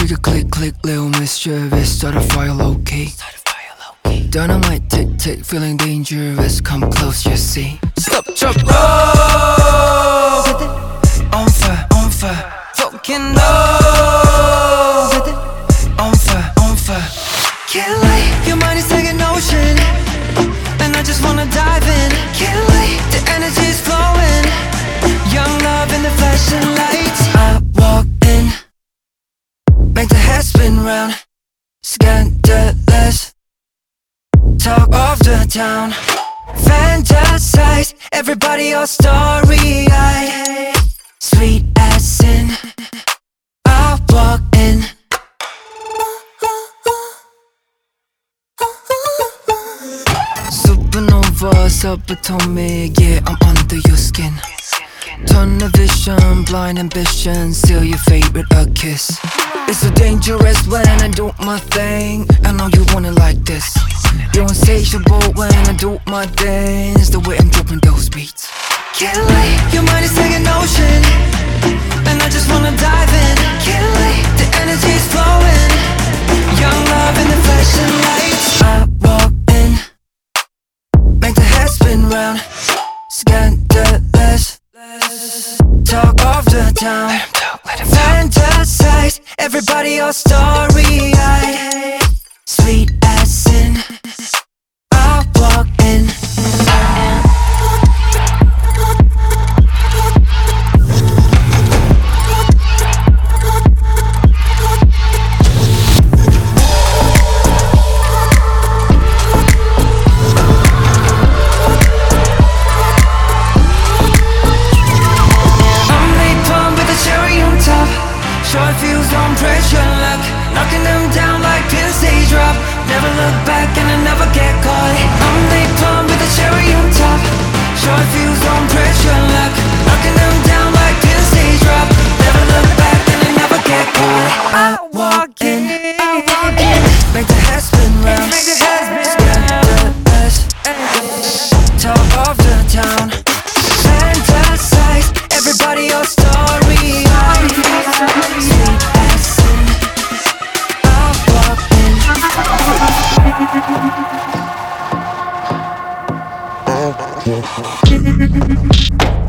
Trigger click click, little mischievous. Start a fire low key. Dynamite tick tick, feeling dangerous. Come close, you see. Stop, jump, roll. With it on fire, on fire. Fucking no. With it on fire, on fire. Can't lie, your mind is like an ocean, and I just wanna dive in. Can't lie, the energy is flowing. Young love in the flashing lights. I walk in, make the head spin round. Scandalous, talk of the town. Fantasize, everybody all starry-eyed. Sweet as sin, I walk in. Supernova, subatomic, yeah, I'm under your skin. Tunnel vision, blind ambition, seal your fate with a kiss. It's so dangerous when I do my thing. I know you want it like this. You're insatiable when I do my dance. The way I'm dropping those beats. Can't lie, your mind is like an ocean, and I just wanna dive in. Can't lie, the energy is flowing. Young love in the flashing lights. I walk in, make the head spin round. Scandalous, talk of the town. Fantasize, everybody all starry-eyed. Sweet as sin, I walk in. Short fuse on pressure lock, knocking them down like pins they drop. Never look back and I never get caught. I'm napalm with a cherry on top. Short fuse on pressure lock, knocking them down like pins they drop. Never look back and I never get caught. I walk in, make the head spin round. Scandalous, talk of the town. Fantasize, everybody all starry-eyed. Sweet as sin, I walk in.